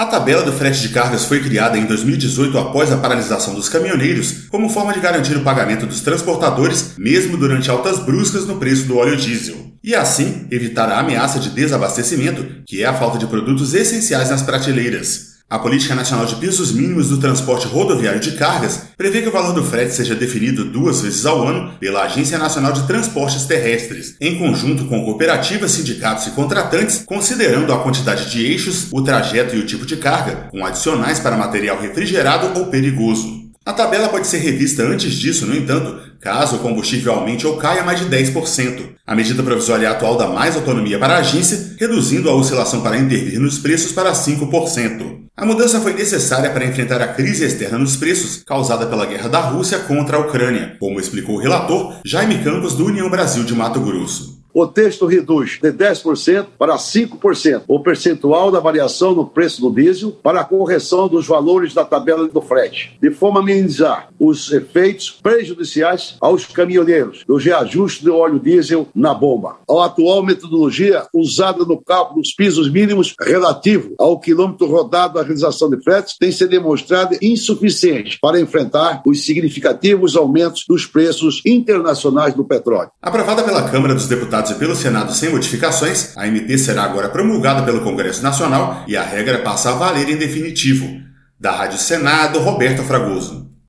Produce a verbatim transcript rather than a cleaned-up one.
A tabela do frete de cargas foi criada em dois mil e dezoito após a paralisação dos caminhoneiros, como forma de garantir o pagamento dos transportadores, mesmo durante altas bruscas no preço do óleo diesel. E assim, evitar a ameaça de desabastecimento, que é a falta de produtos essenciais nas prateleiras. A Política Nacional de Pisos Mínimos do Transporte Rodoviário de Cargas prevê que o valor do frete seja definido duas vezes ao ano pela Agência Nacional de Transportes Terrestres, em conjunto com cooperativas, sindicatos e contratantes, considerando a quantidade de eixos, o trajeto e o tipo de carga, com adicionais para material refrigerado ou perigoso. A tabela pode ser revista antes disso, no entanto, caso o combustível aumente ou caia mais de dez por cento. A medida provisória atual dá mais autonomia para a agência, reduzindo a oscilação para intervir nos preços para cinco por cento. A mudança foi necessária para enfrentar a crise externa nos preços causada pela guerra da Rússia contra a Ucrânia, como explicou o relator Jaime Campos, do União Brasil de Mato Grosso. O texto reduz de dez por cento para cinco por cento o percentual da variação no preço do diesel para a correção dos valores da tabela do frete, de forma a minimizar os efeitos prejudiciais aos caminhoneiros do reajuste do óleo diesel na bomba. A atual metodologia usada no cálculo dos pisos mínimos relativo ao quilômetro rodado da realização de fretes tem se demonstrado insuficiente para enfrentar os significativos aumentos dos preços internacionais do petróleo. Aprovada pela Câmara dos Deputados e pelo Senado sem modificações, a M P será agora promulgada pelo Congresso Nacional e a regra passa a valer em definitivo. Da Rádio Senado, Roberto Fragoso.